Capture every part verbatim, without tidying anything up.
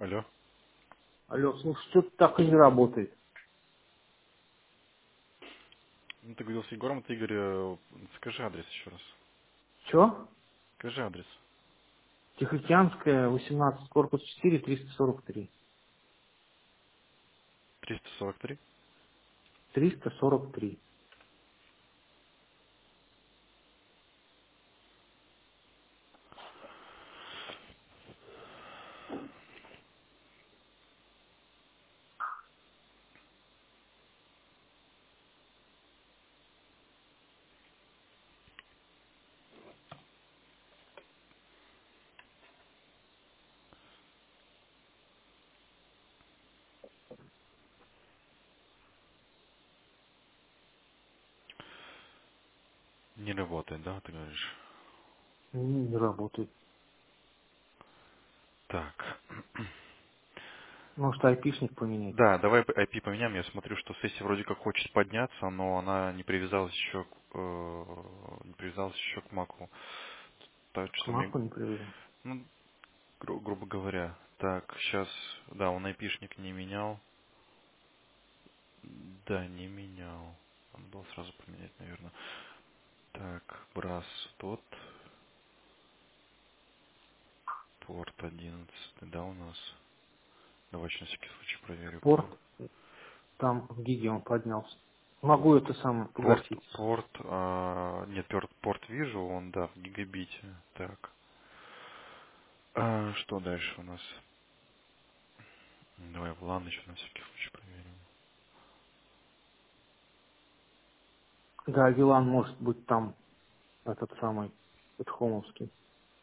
Алло. Алло, слушай, что-то так и не работает. Ну, ты говорил с Егором, ты, Игорь, э, скажи адрес еще раз. Че? Скажи адрес. Тихоокеанская, восемнадцать, корпус четыре, триста сорок три. триста сорок три. триста сорок три. Не работает, да, ты говоришь? Не, не работает. Так. Может, айпишник поменять? Да, давай ай пи поменяем. Я смотрю, что сессия вроде как хочет подняться, но она не привязалась еще к, э, не привязалась еще к маку. Так К что мне, маку не привязан. ну, гру- грубо говоря. Так, сейчас, да, он айпишник не менял. Да, не менял. Надо было сразу поменять, наверное. Так, брас тот, порт одиннадцать, да, у нас? Давай еще на всякий случай проверю. Порт, Порт, там в гиге он поднялся. Могу это самое порт, погасить. порт, а, нет, порт, порт вижу, он, да, в гигабите. Так, а, что дальше у нас? Давай в лан еще на всякий случай проверим. Да, Вилан может быть там этот самый, хомовский.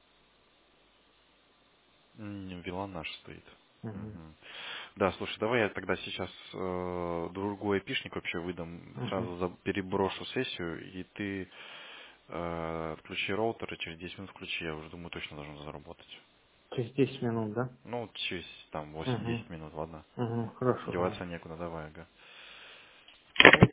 М, Вилан наш стоит. Угу. Мгм. Да, слушай, давай я тогда сейчас э, другой эпишник вообще выдам, Угу. сразу за- переброшу сессию, и ты э, включи роутер, и через десять минут включи, я уже думаю, точно должен заработать. Через десять минут, да? Ну, через там Угу. восемь-десять минут, ладно. Угу. Хорошо, давай. Деваться некуда, давай, ага.